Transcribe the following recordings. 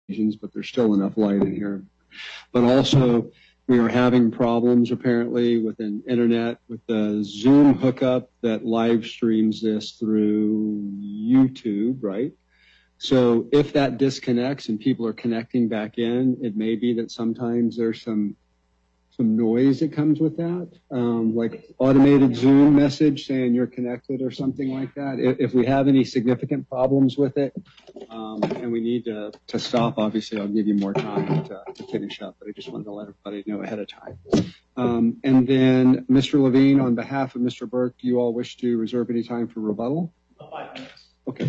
but there's still enough light in here. But also, we are having problems apparently with an internet, with the Zoom hookup that live streams this through YouTube, right? So if that disconnects and people are connecting back in, it may be that sometimes there's some noise that comes with that, like automated Zoom message saying you're connected or something like that. If we have any significant problems with it, and we need to stop, obviously I'll give you more time to finish up, but I just wanted to let everybody know ahead of time. And then Mr. Levine, on behalf of Mr. Burke, do you all wish to reserve any time for rebuttal? 5 minutes. Okay.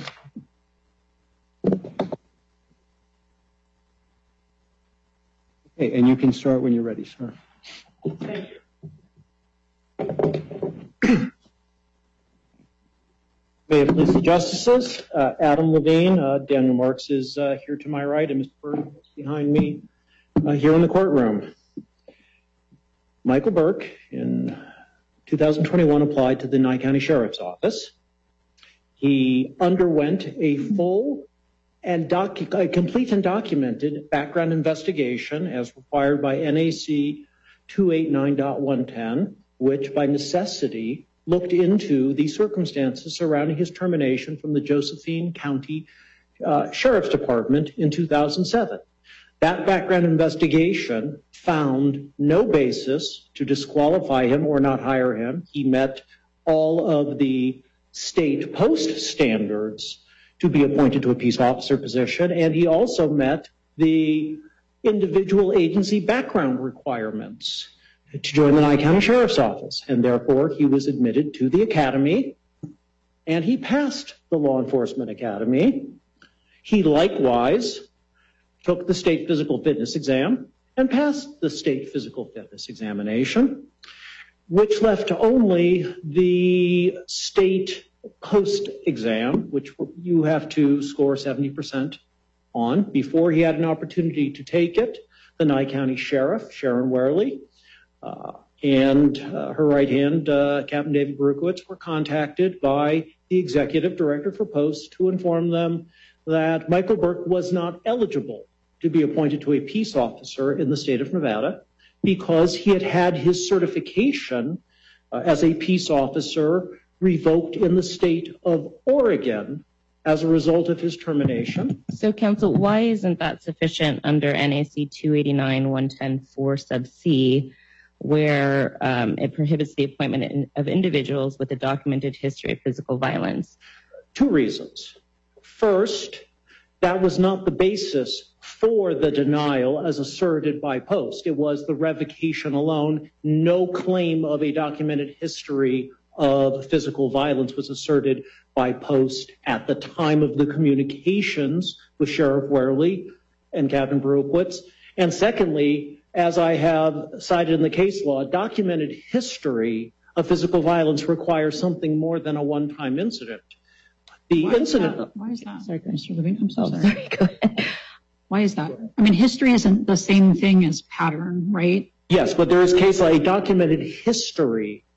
Okay, and you can start when you're ready, sir. Thank you. May it please the justices, Adam Levine, Daniel Marks is here to my right, and Mr. Burke is behind me here in the courtroom. Michael Burke, in 2021, applied to the Nye County Sheriff's Office. He underwent a full and complete and documented background investigation as required by NAC 289.110, which by necessity looked into the circumstances surrounding his termination from the Josephine County Sheriff's Department in 2007. That background investigation found no basis to disqualify him or not hire him. He met all of the state post standards to be appointed to a peace officer position, and he also met the individual agency background requirements to join the Nye County Sheriff's Office, and therefore he was admitted to the academy, and he passed the Law Enforcement Academy. He likewise took the state physical fitness exam and passed the state physical fitness examination, which left only the state post exam, which you have to score 70% on. Before he had an opportunity to take it, the Nye County Sheriff, Sharon Werley, and her right hand, Captain David Berukowitz, were contacted by the executive director for post to inform them that Michael Burke was not eligible to be appointed to a peace officer in the state of Nevada because he had had his certification as a peace officer revoked in the state of Oregon as a result of his termination. So, counsel, why isn't that sufficient under NAC 289.110.4 sub C, where it prohibits the appointment of individuals with a documented history of physical violence? 2 reasons. First, that was not the basis for the denial as asserted by post. It was the revocation alone. No claim of a documented history of physical violence was asserted by post at the time of the communications with Sheriff Werley and Captain Berukowitz. And secondly, as I have cited in the case law, documented history of physical violence requires something more than a one-time incident. The incident. Why is that? Sorry, Mr. Levine. I'm so sorry. Sorry, go ahead. Why is that? I mean, history isn't the same thing as pattern, right? Yes, but there is case law, a documented history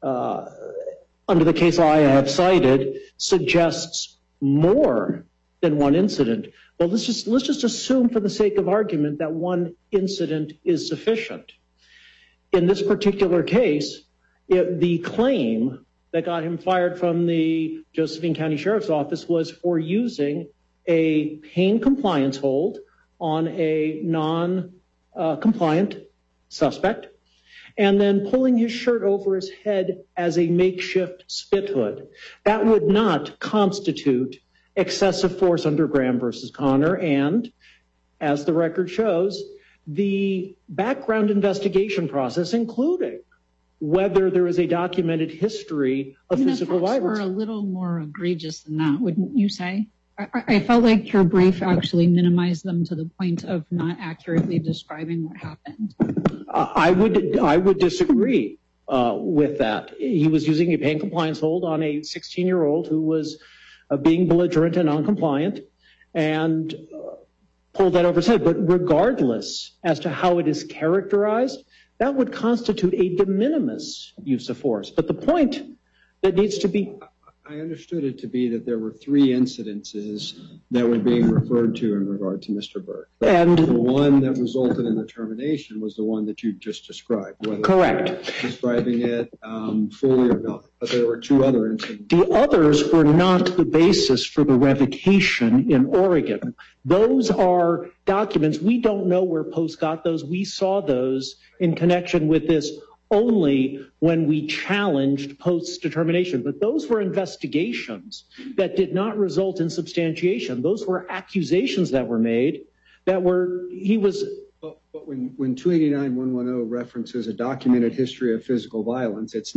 under the case law I have cited suggests more than one incident. Well, let's just assume for the sake of argument that one incident is sufficient. In this particular case, the claim that got him fired from the Josephine County Sheriff's Office was for using a pain compliance hold on a non-compliant suspect and then pulling his shirt over his head as a makeshift spit hood. That would not constitute excessive force under Graham versus Connor, and as the record shows, the background investigation process, including whether there is a documented history of physical violence. Were a little more egregious than that, wouldn't you say? I felt like your brief actually minimized them to the point of not accurately describing what happened. I would disagree with that. He was using a pain compliance hold on a 16-year-old who was being belligerent and non-compliant and pulled that over his head. But regardless as to how it is characterized, that would constitute a de minimis use of force. But the point that needs to be... I understood it to be that there were 3 incidences that were being referred to in regard to Mr. Burke. And the one that resulted in the termination was the one that you just described. Correct. Describing it fully or not. But there were 2 other incidents. The others were not the basis for the revocation in Oregon. Those are documents. We don't know where Post got those. We saw those in connection with this only when we challenged Post's determination. But those were investigations that did not result in substantiation. Those were accusations that were made that were, But when 289-110 references a documented history of physical violence, it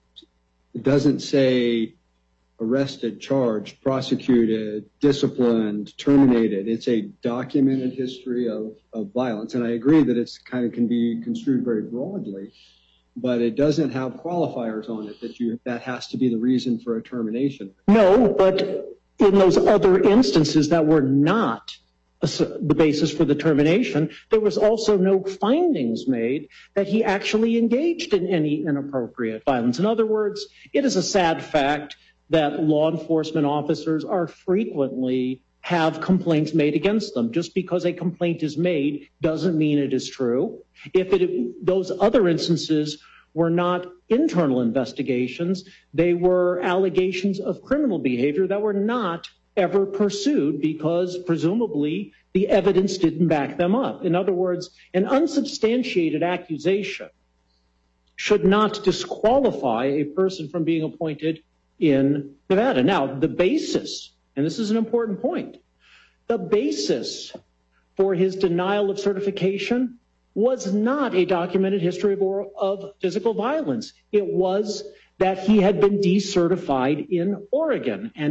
doesn't say arrested, charged, prosecuted, disciplined, terminated. It's a documented history of violence. And I agree that it's kind of can be construed very broadly, but it doesn't have qualifiers on it that has to be the reason for a termination. No, but in those other instances that were not the basis for the termination, there was also no findings made that he actually engaged in any inappropriate violence. In other words, it is a sad fact that law enforcement officers are frequently have complaints made against them. Just because a complaint is made doesn't mean it is true. Those other instances were not internal investigations. They were allegations of criminal behavior that were not ever pursued because presumably the evidence didn't back them up. In other words, an unsubstantiated accusation should not disqualify a person from being appointed in Nevada. Now, the basis, and this is an important point, the basis for his denial of certification was not a documented history of physical violence. It was that he had been decertified in Oregon. And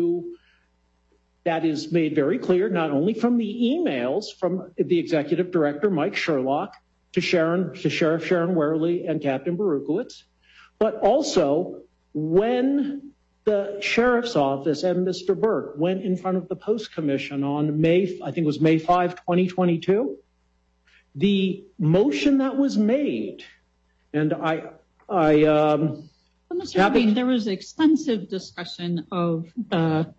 that is made very clear, not only from the emails from the executive director, Mike Sherlock, to Sheriff Sharon Werley and Captain Berukowitz, but also when the sheriff's office and Mr. Burke went in front of the Post Commission on May 5, 2022, the motion that was made, and Mr. Levine, there was extensive discussion of the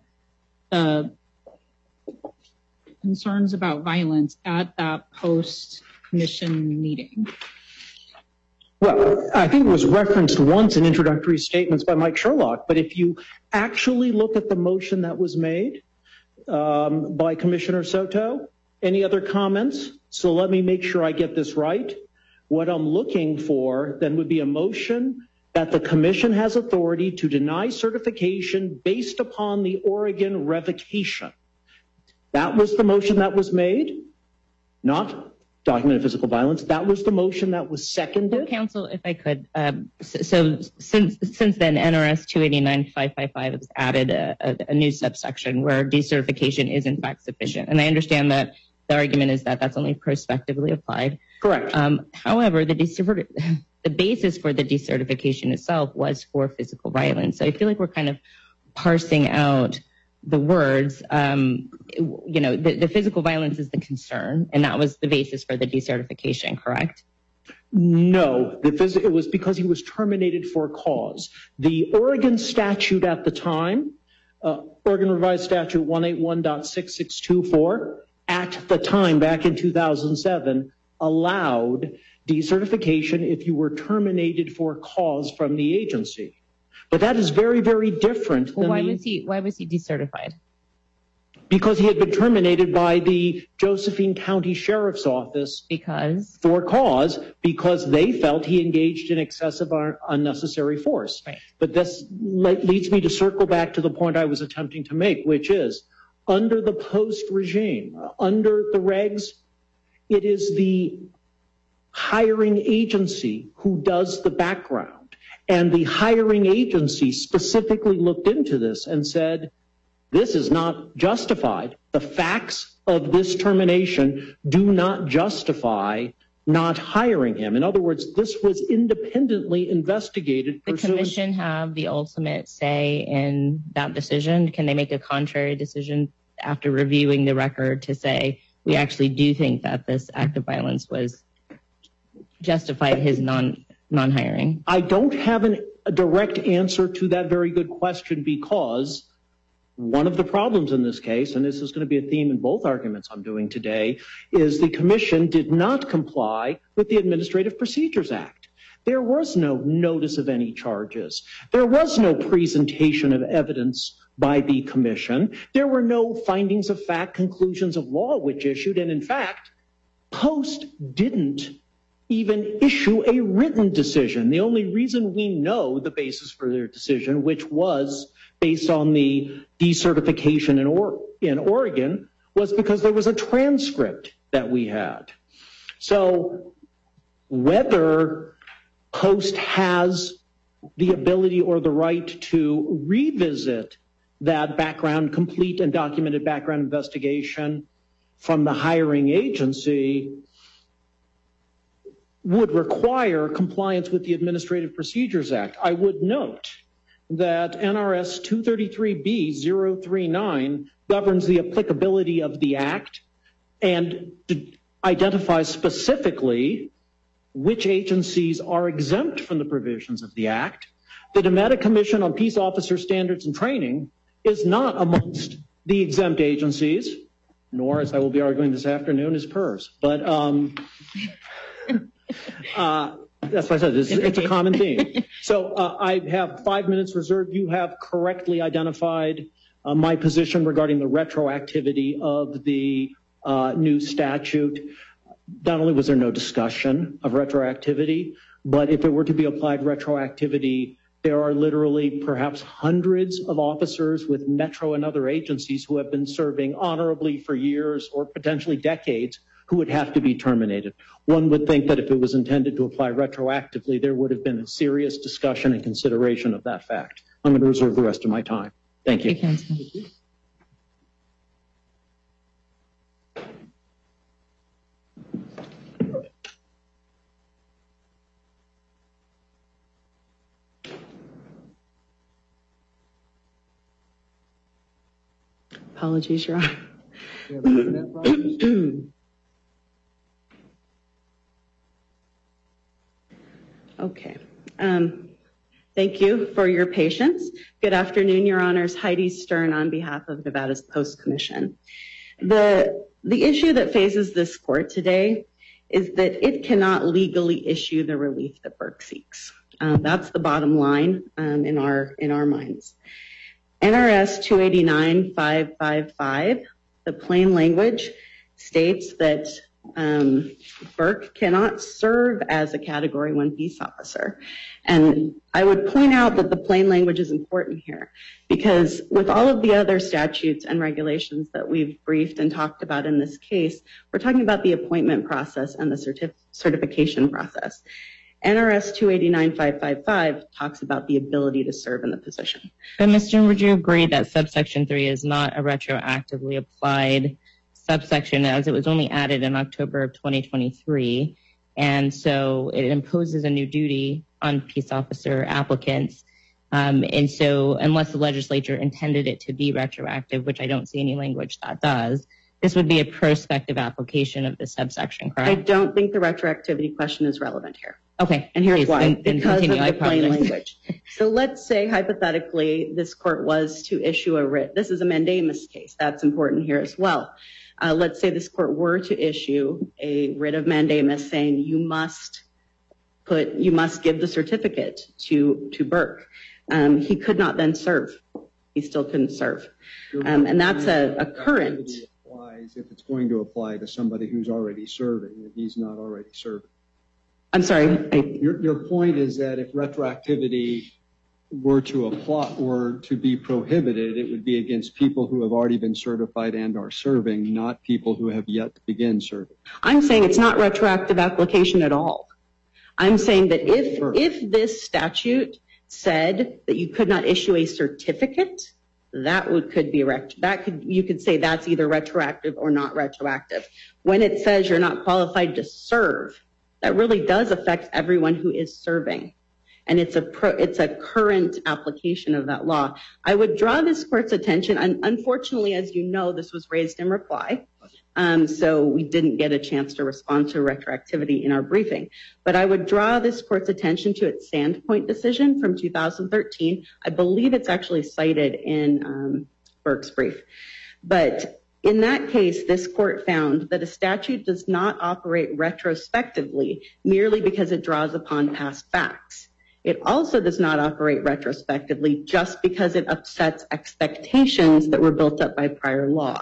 concerns about violence at that Post Commission meeting. Well, I think it was referenced once in introductory statements by Mike Sherlock, but if you actually look at the motion that was made by Commissioner Soto, any other comments? So let me make sure I get this right. What I'm looking for then would be a motion that the commission has authority to deny certification based upon the Oregon revocation. That was the motion that was made, not documented physical violence. That was the motion that was seconded. Counsel, if I could, so since then, NRS 289-555 has added a new subsection where decertification is in fact sufficient. And I understand that the argument is that that's only prospectively applied. Correct. However, the basis for the decertification itself was for physical violence. So I feel like we're kind of parsing out the words. The physical violence is the concern, and that was the basis for the decertification, correct? No, it was because he was terminated for cause. The Oregon statute at the time, Oregon Revised Statute 181.6624, at the time, back in 2007, allowed decertification if you were terminated for cause from the agency. But that is very, very different. Well, why was he decertified? Because he had been terminated by the Josephine County Sheriff's Office. For cause, because they felt he engaged in excessive or unnecessary force. Right. But this leads me to circle back to the point I was attempting to make, which is under the Post regime, under the regs, it is the hiring agency who does the background. And the hiring agency specifically looked into this and said, this is not justified. The facts of this termination do not justify not hiring him. In other words, this was independently investigated. The commission have the ultimate say in that decision? Can they make a contrary decision after reviewing the record to say, we actually do think that this act of violence was justified his non-hiring? I don't have a direct answer to that very good question, because one of the problems in this case, and this is going to be a theme in both arguments I'm doing today, is the commission did not comply with the Administrative Procedures Act. There was no notice of any charges. There was no presentation of evidence by the commission. There were no findings of fact, conclusions of law which issued, and in fact, Post didn't even issue a written decision. The only reason we know the basis for their decision, which was based on the decertification in Oregon, was because there was a transcript that we had. So whether Post has the ability or the right to revisit that complete and documented background investigation from the hiring agency would require compliance with the Administrative Procedures Act. I would note that NRS 233B-039 governs the applicability of the Act and identifies specifically which agencies are exempt from the provisions of the Act. The Nevada Commission on Peace Officer Standards and Training is not amongst the exempt agencies, nor, as I will be arguing this afternoon, is PERS. But that's why I said it's a common theme. So I have 5 minutes reserved. You have correctly identified my position regarding the retroactivity of the new statute. Not only was there no discussion of retroactivity, but if it were to be applied retroactivity, there are literally perhaps hundreds of officers with Metro and other agencies who have been serving honorably for years or potentially decades who would have to be terminated. One would think that if it was intended to apply retroactively, there would have been a serious discussion and consideration of that fact. I'm going to reserve the rest of my time. Thank you. Thank you. Apologies, Your Honor. Okay. Thank you for your patience. Good afternoon, Your Honors. Heidi Stern on behalf of Nevada's Post Commission. The issue that faces this court today is that it cannot legally issue the relief that Burke seeks. That's the bottom line in our minds. NRS 289-555, the plain language, states that Burke cannot serve as a Category 1 peace officer. And I would point out that the plain language is important here because with all of the other statutes and regulations that we've briefed and talked about in this case, we're talking about the appointment process and the certification process. NRS 289-555 talks about the ability to serve in the position. But Mr. would you agree that subsection 3 is not a retroactively applied subsection as it was only added in October of 2023, and so it imposes a new duty on peace officer applicants, and so unless the legislature intended it to be retroactive, which I don't see any language that does, this would be a prospective application of the subsection, correct? I don't think the retroactivity question is relevant here. Okay. And here's why. Then because continue. of the plain language. So let's say, hypothetically, this court was to issue a writ. This is a mandamus case. That's important here as well. Let's say this court were to issue a writ of mandamus saying you must give the certificate to Burke. He could not then serve. He still couldn't serve. And that's a current. If it's going to apply to somebody who's already serving, and he's not already serving. I'm sorry. Your point is that if retroactivity were to apply or to be prohibited, it would be against people who have already been certified and are serving, not people who have yet to begin serving. I'm saying it's not retroactive application at all. I'm saying that if this statute said that you could not issue a certificate, you could say that's either retroactive or not retroactive. When it says you're not qualified to serve, that really does affect everyone who is serving. And it's a current application of that law. I would draw this court's attention, and unfortunately, as you know, this was raised in reply. So we didn't get a chance to respond to retroactivity in our briefing. But I would draw this court's attention to its Sandpoint decision from 2013. I believe it's actually cited in Burke's brief. But in that case, this court found that a statute does not operate retrospectively merely because it draws upon past facts. It also does not operate retrospectively just because it upsets expectations that were built up by prior law.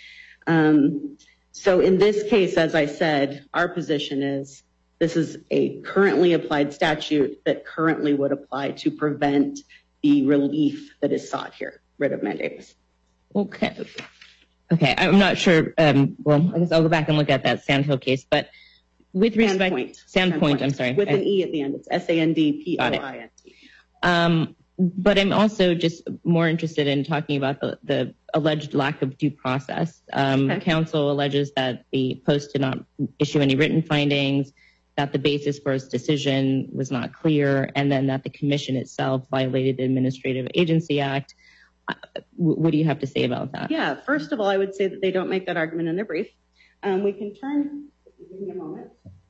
So in this case, as I said, our position is this is a currently applied statute that currently would apply to prevent the relief that is sought here, writ of mandamus. Okay. I'm not sure. Well, I guess I'll go back and look at that Sandhill case, but with respect, Sandpoint, I'm sorry. With an E at the end, it's S-A-N-D-P-O-I-N-T. But I'm also just more interested in talking about the alleged lack of due process. Counsel alleges that the Post did not issue any written findings, that the basis for its decision was not clear, and then that the commission itself violated the Administrative Agency Act. What do you have to say about that? Yeah, first of all, I would say that they don't make that argument in their brief. We can turn, give me a moment.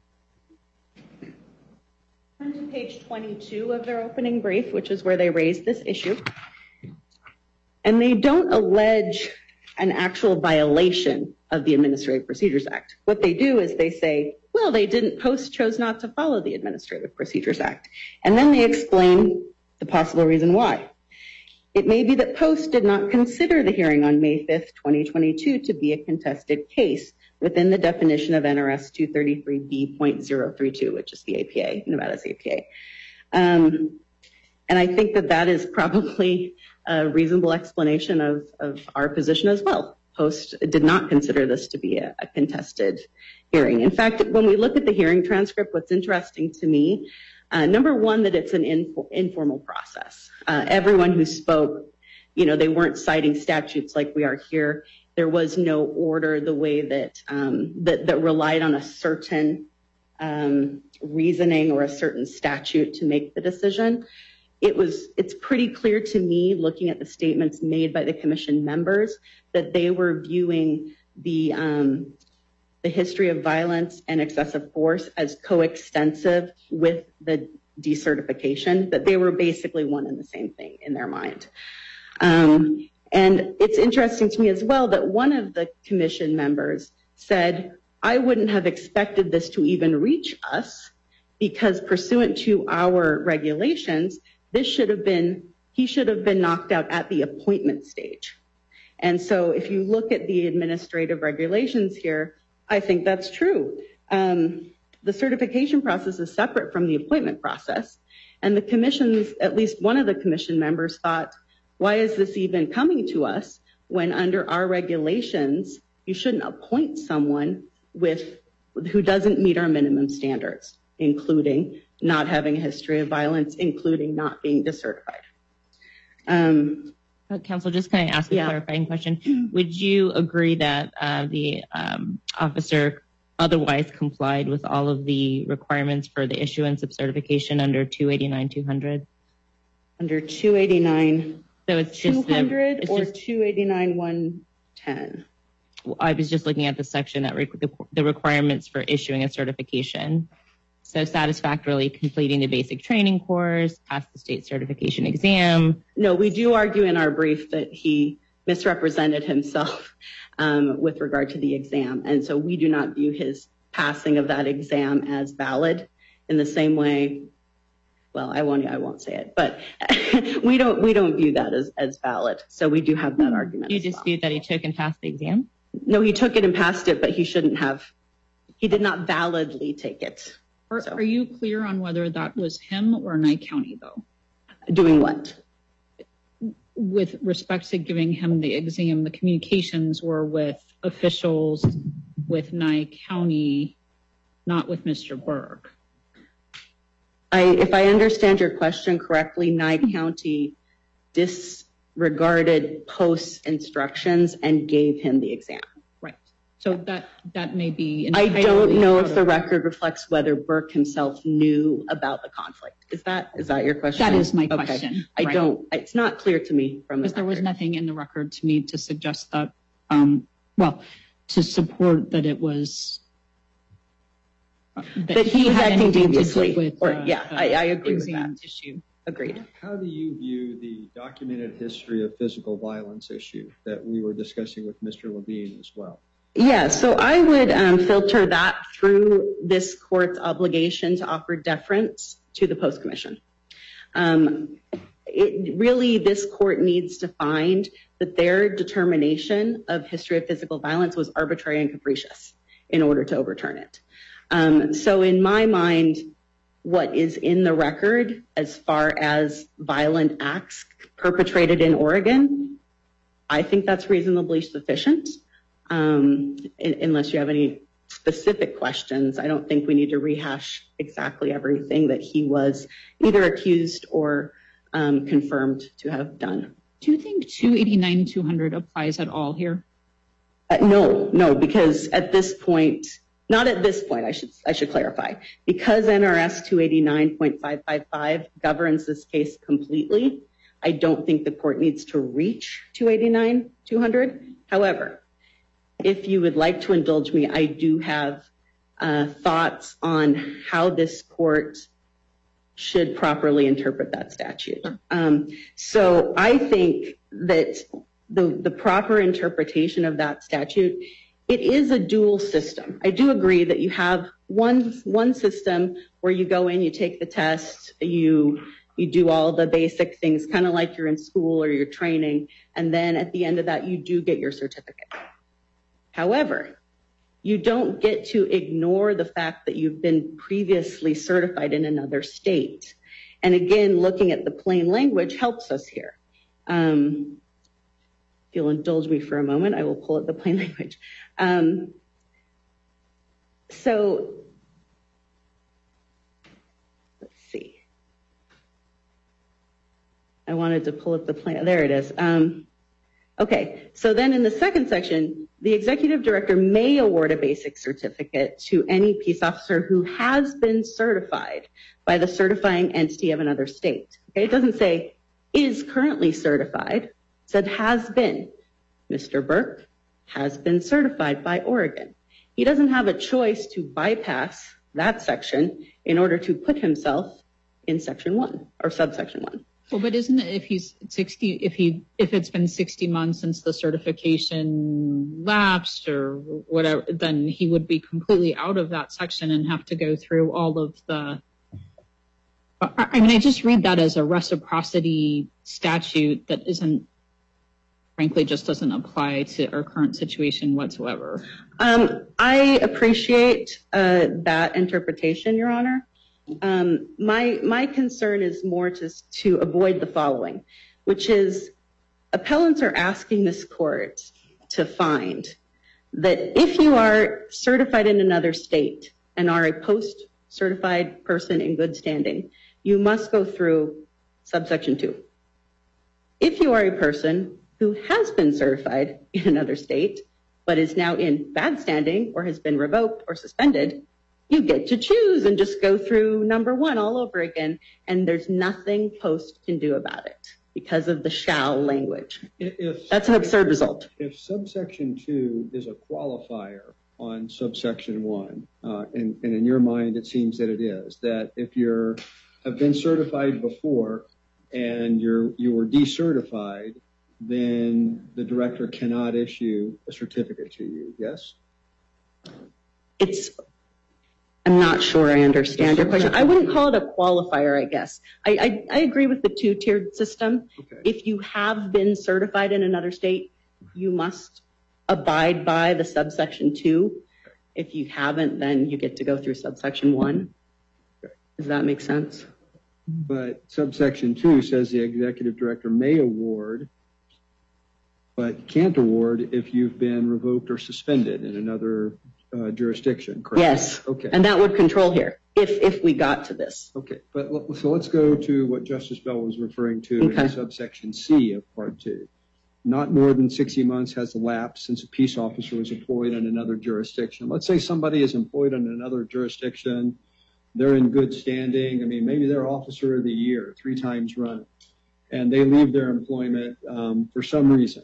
Turn to page 22 of their opening brief, which is where they raised this issue. And they don't allege an actual violation of the Administrative Procedures Act. What they do is they say, well, Post chose not to follow the Administrative Procedures Act. And then they explain the possible reason why. It may be that Post did not consider the hearing on May 5th, 2022 to be a contested case within the definition of NRS 233B.032, which is the APA, Nevada's APA. And I think that is probably a reasonable explanation of our position as well. Post did not consider this to be a contested hearing. In fact, when we look at the hearing transcript, what's interesting to me, number one, that it's an informal process. Everyone who spoke, they weren't citing statutes like we are here. There was no order the way that relied on a certain reasoning or a certain statute to make the decision. It's pretty clear to me, looking at the statements made by the commission members, that they were viewing the history of violence and excessive force as coextensive with the decertification, that they were basically one and the same thing in their mind. And it's interesting to me as well that one of the commission members said, I wouldn't have expected this to even reach us because pursuant to our regulations, he should have been knocked out at the appointment stage. And so if you look at the administrative regulations here, I think that's true. The certification process is separate from the appointment process. And the commissions, at least one of the commission members thought, why is this even coming to us when under our regulations, you shouldn't appoint someone who doesn't meet our minimum standards, including not having a history of violence, including not being decertified. Counsel, just can I ask a clarifying question? Would you agree that the officer otherwise complied with all of the requirements for the issuance of certification under 289-200? Under 289-200 so it's just or 289-110? I was just looking at the section that the requirements for issuing a certification. So satisfactorily completing the basic training course, pass the state certification exam. No, we do argue in our brief that he misrepresented himself with regard to the exam. And so we do not view his passing of that exam as valid in the same way. Well, I won't say it, but we don't view that as valid. So we do have that argument. Do you dispute that he took and passed the exam? No, he took it and passed it, but he shouldn't have. He did not validly take it. Are you clear on whether that was him or Nye County, though? Doing what? With respect to giving him the exam, the communications were with officials with Nye County, not with Mr. Burke. If I understand your question correctly, Nye County disregarded Post's instructions and gave him the exam. Right. So that may be. I don't know if the record reflects whether Burke himself knew about the conflict. Is that your question? That is my question. Okay. It's not clear to me from the record. Because there was nothing in the record to me to suggest that, to support that it was that he was acting deviously. I agree with exam that. Issue. Agreed. How do you view the documented history of physical violence issue that we were discussing with Mr. Levine as well? Yeah, so I would filter that through this court's obligation to offer deference to the post-commission. This court needs to find that their determination of history of physical violence was arbitrary and capricious in order to overturn it. So in my mind, what is in the record as far as violent acts perpetrated in Oregon, I think that's reasonably sufficient. Unless you have any specific questions, I don't think we need to rehash exactly everything that he was either accused or confirmed to have done. Do you think 289-200 applies at all here? No, because at this point, not at this point, I should clarify, because NRS 289.555 governs this case completely, I don't think the court needs to reach 289-200. However, if you would like to indulge me, I do have thoughts on how this court should properly interpret that statute. So I think that the proper interpretation of that statute, it is a dual system. I do agree that you have one system where you go in, you take the test, you do all the basic things, kind of like you're in school or you're training, and then at the end of that, you do get your certificate. However, you don't get to ignore the fact that you've been previously certified in another state. And again, looking at the plain language helps us here. If you'll indulge me for a moment, I will pull up the plain language. So let's see. I wanted to pull up the plain, there it is. Okay, so then in the second section, the executive director may award a basic certificate to any peace officer who has been certified by the certifying entity of another state. Okay, it doesn't say is currently certified, it said has been. Mr. Burke has been certified by Oregon. He doesn't have a choice to bypass that section in order to put himself in section 1 or subsection 1. Well, but isn't it if it's been 60 months since the certification lapsed or whatever, then he would be completely out of that section and have to go through all of the, I mean, I just read that as a reciprocity statute that isn't, frankly, just doesn't apply to our current situation whatsoever. I appreciate that interpretation, Your Honor. My concern is more to avoid the following, which is appellants are asking this court to find that if you are certified in another state and are a post-certified person in good standing, you must go through subsection 2. If you are a person who has been certified in another state but is now in bad standing or has been revoked or suspended, you get to choose and just go through number 1 all over again, and there's nothing post can do about it because of the shall language. That's an absurd result. If subsection 2 is a qualifier on subsection 1, and in your mind it seems that it is, that if you have been certified before and you were decertified, then the director cannot issue a certificate to you, yes? I'm not sure I understand your question. I wouldn't call it a qualifier, I guess. I agree with the 2-tiered system. Okay. If you have been certified in another state, you must abide by the subsection 2. If you haven't, then you get to go through subsection 1. Okay. Does that make sense? But subsection 2 says the executive director may award, but can't award if you've been revoked or suspended in another jurisdiction, correct? Yes. Okay. And that would control here if we got to this. Okay. So let's go to what Justice Bell was referring to in subsection C of Part 2. Not more than 60 months has elapsed since a peace officer was employed in another jurisdiction. Let's say somebody is employed in another jurisdiction. They're in good standing. I mean, maybe they're officer of the year 3 times running, and they leave their employment for some reason.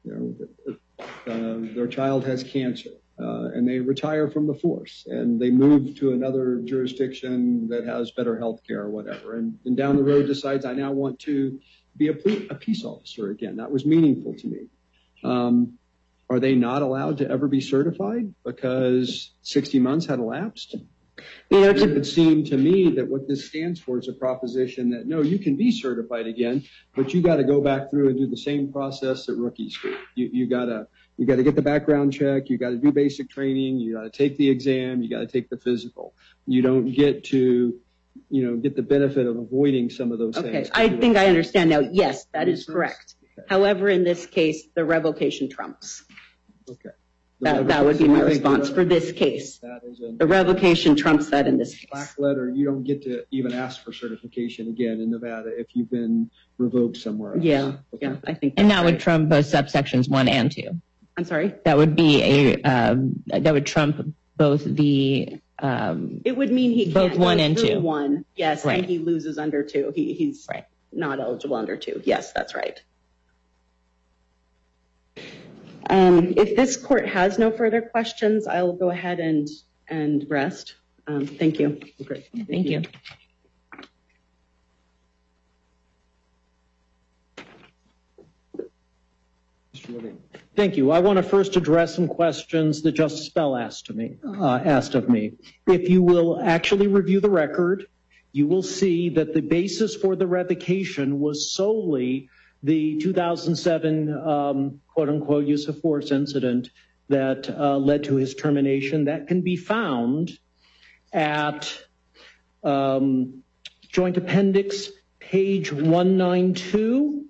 Their child has cancer, and they retire from the force, and they move to another jurisdiction that has better health care or whatever, and down the road decides, I now want to be a peace officer again. That was meaningful to me. Are they not allowed to ever be certified because 60 months had elapsed? It would seem to me that what this stands for is a proposition that, no, you can be certified again, but you got to go back through and do the same process that rookies do. You got to get the background check. You got to do basic training. You got to take the exam. You got to take the physical. You don't get to, get the benefit of avoiding some of those things. Okay, I think I understand now. Yes, that is correct. Okay. However, in this case, the revocation trumps. Okay. That would be my response for this case. The revocation trumps that in this case. Black letter, you don't get to even ask for certification again in Nevada if you've been revoked somewhere else. Yeah, I think. And that would trump both subsections 1 and 2. I'm sorry? That would be that would trump both the. It would mean he both can't 1 and 2. 1, yes, right. And he loses under 2. He's right. Not eligible under 2. Yes, that's right. If this court has no further questions, I'll go ahead and rest. Thank you. Okay. Thank you. Thank you. I want to first address some questions that Justice Bell asked of me. If you will actually review the record, you will see that the basis for the revocation was solely the 2007 quote-unquote use of force incident that led to his termination. That can be found at Joint Appendix page 192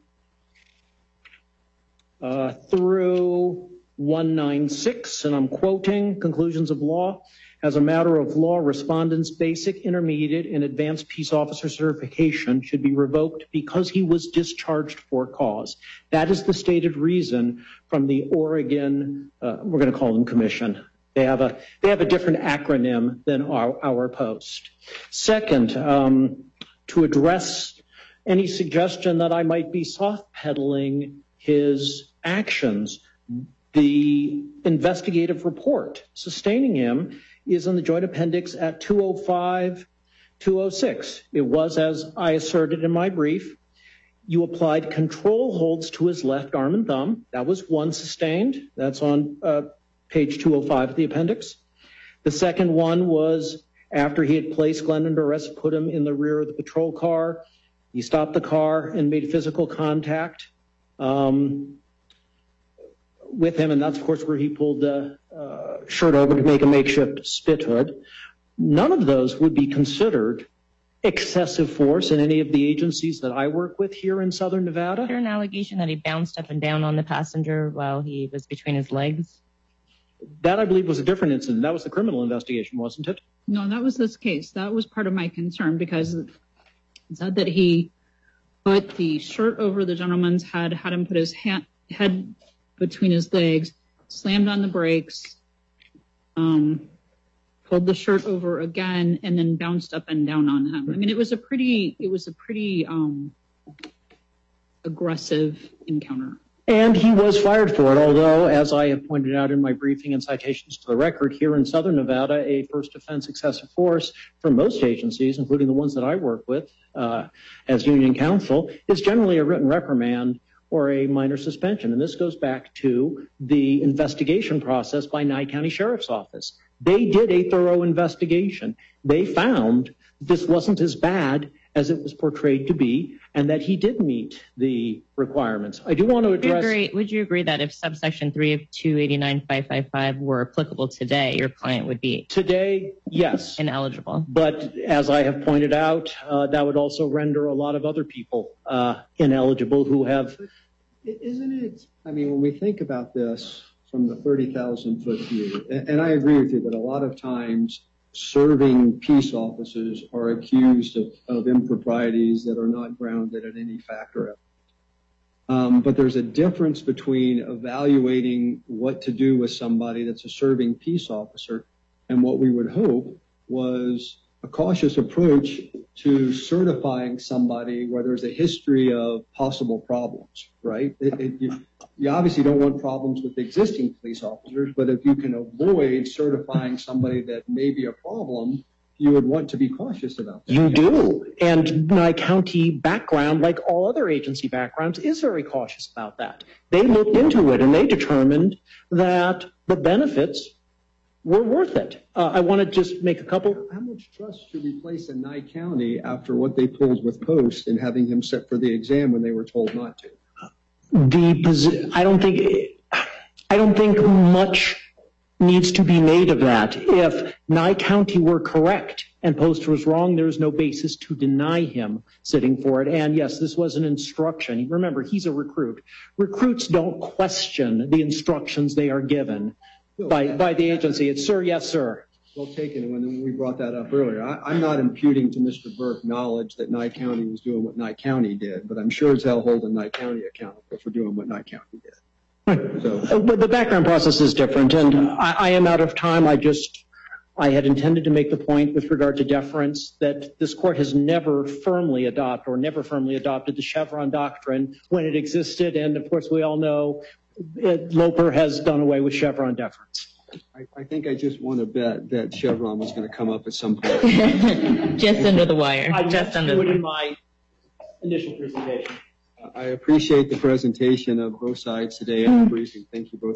through 196, and I'm quoting conclusions of law. As a matter of law, respondent's basic, intermediate, and advanced peace officer certification should be revoked because he was discharged for cause. That is the stated reason from the Oregon, we're going to call them commission. They have a different acronym than our post. Second, to address any suggestion that I might be soft pedaling his actions, the investigative report sustaining him is in the Joint Appendix at 205, 206. It was, as I asserted in my brief, you applied control holds to his left arm and thumb. That was one sustained. That's on page 205 of the appendix. The second one was after he had placed Glenn under arrest, put him in the rear of the patrol car. He stopped the car and made physical contact with him, and that's, of course, where he pulled the shirt over to make a makeshift spit hood. None of those would be considered excessive force in any of the agencies that I work with here in Southern Nevada. Is there an allegation that he bounced up and down on the passenger while he was between his legs? That, I believe, was a different incident. That was the criminal investigation, wasn't it? No, that was this case. That was part of my concern because it said that he put the shirt over the gentleman's head, had him put his head between his legs, slammed on the brakes, pulled the shirt over again, and then bounced up and down on him. I mean, it was a pretty aggressive encounter. And he was fired for it, although, as I have pointed out in my briefing and citations to the record, here in Southern Nevada, a first offense excessive force for most agencies, including the ones that I work with as union counsel, is generally a written reprimand or a minor suspension. And this goes back to the investigation process by Nye County Sheriff's Office. They did a thorough investigation. They found this wasn't as bad as it was portrayed to be, and that he did meet the requirements. I do want to address... Would you agree that if subsection 3 of 289.555 were applicable today, your client would be... Today, yes. Ineligible. But as I have pointed out, that would also render a lot of other people ineligible who have... Isn't it... I mean, when we think about this from the 30,000-foot view, and I agree with you that a lot of times serving peace officers are accused of improprieties that are not grounded in any fact or evidence. But there's a difference between evaluating what to do with somebody that's a serving peace officer and what we would hope was a cautious approach to certifying somebody where there's a history of possible problems, right? You obviously don't want problems with existing police officers, but if you can avoid certifying somebody that may be a problem, you would want to be cautious about that. You do. And Nye County background, like all other agency backgrounds, is very cautious about that. They looked into it and they determined that the benefits were worth it. I want to just make a couple. How much trust should we place in Nye County after what they pulled with Post and having him sit for the exam when they were told not to? I don't think much needs to be made of that. If Nye County were correct and Post was wrong, there's no basis to deny him sitting for it. And yes, this was an instruction. Remember, he's a recruit. Recruits don't question the instructions they are given by the agency. It's sir, yes, sir. Well taken. When we brought that up earlier, I'm not imputing to Mr. Burke knowledge that Nye County was doing what Nye County did, but I'm sure as hell holding Nye County accountable for doing what Nye County did. So, but the background process is different, and I am out of time. I had intended to make the point with regard to deference that this court has never firmly adopted the Chevron doctrine when it existed, and of course we all know Loper has done away with Chevron deference. I think I just want to bet that Chevron was going to come up at some point. Just under the wire. I just do it in my initial presentation. I appreciate the presentation of both sides today and the briefing. Thank you both.